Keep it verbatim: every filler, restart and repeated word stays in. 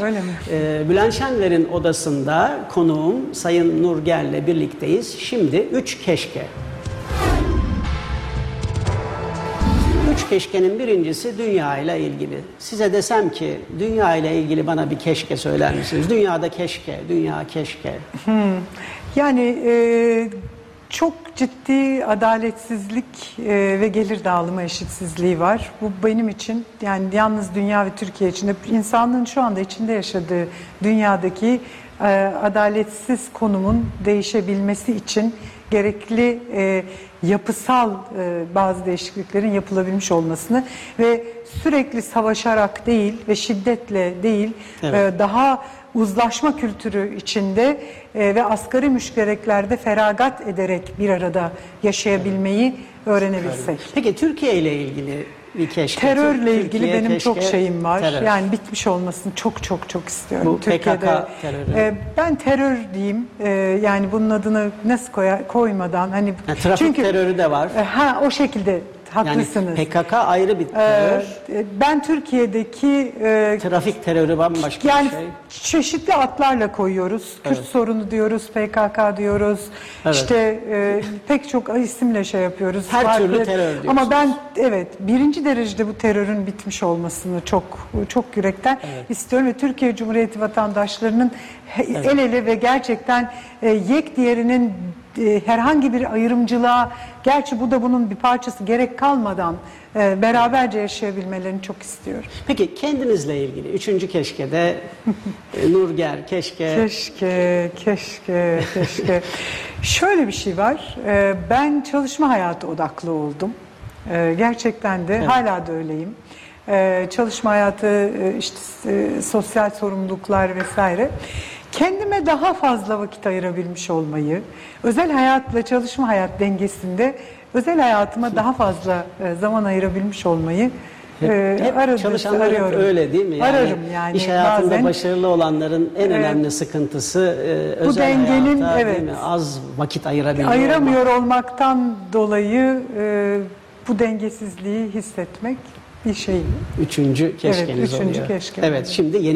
Öyle mi? Ee, Bülent Şenler'in odasında konuğum Sayın Nurger'le birlikteyiz. Şimdi üç keşke. Üç keşkenin birincisi dünya ile ilgili. Size desem ki dünya ile ilgili bana bir keşke söyler misiniz? Dünyada keşke, dünya keşke. Hmm. Yani e, çok ciddi adaletsizlik e, ve gelir dağılımı eşitsizliği var. Bu benim için, yani yalnız dünya ve Türkiye için de, insanlığın şu anda içinde yaşadığı dünyadaki e, adaletsiz konumun değişebilmesi için gerekli e, yapısal e, bazı değişikliklerin yapılabilmiş olmasını ve sürekli savaşarak değil ve şiddetle değil, evet. e, daha uzlaşma kültürü içinde e, ve asgari müştereklerde feragat ederek bir arada yaşayabilmeyi öğrenebilsek. Peki Türkiye ile ilgili bir keşke. Terörle Türkiye ilgili benim keşke, çok şeyim var. terör. Yani bitmiş olmasını çok çok çok istiyorum. Bu Türkiye'de, P K K terörü. E, ben terör diyeyim. E, yani bunun adını nasıl koya, koymadan hani yani trafik çünkü, terörü de var. E, ha o şekilde haklısınız. Yani P K K ayrı bir terör. E, ben Türkiye'deki e, trafik terörü bambaşka yani bir şey. çeşitli adlarla koyuyoruz. Kürt Evet. sorunu diyoruz, P K K diyoruz. Evet. İşte e, pek çok isimle şey yapıyoruz. Her Farklı. türlü terör diyorsunuz. Ama ben evet birinci derecede bu terörün bitmiş olmasını çok çok yürekten evet. istiyorum ve Türkiye Cumhuriyeti vatandaşlarının evet. el ele ve gerçekten e, yek diğerinin e, herhangi bir ayrımcılığa, gerçi bu da bunun bir parçası, gerek kalmadan e, beraberce yaşayabilmelerini çok istiyorum. Peki kendinizle ilgili üçüncü keşke de e, Nurger keşke. Keşke, keşke, keşke. Şöyle bir şey var. E, ben çalışma hayatı odaklı oldum. E, gerçekten de evet. hala da öyleyim. E, çalışma hayatı, e, işte e, sosyal sorumluluklar vesaire. Kendime daha fazla vakit ayırabilmiş olmayı, özel hayatla çalışma hayat dengesinde özel hayatıma daha fazla e, zaman ayırabilmiş olmayı e, hep aradım, çalışanlar arıyorum. hep öyle değil mi? Yani Ararım yani. İş hayatında bazen, başarılı olanların en e, önemli sıkıntısı e, bu özel dengenin, hayata evet, değil mi? Az vakit ayırabiliyor ayıramıyor olmak. olmaktan dolayı e, bu dengesizliği hissetmek bir şey. Üçüncü keşkeniz evet, üçüncü oluyor. keşke. Evet, şimdi yeni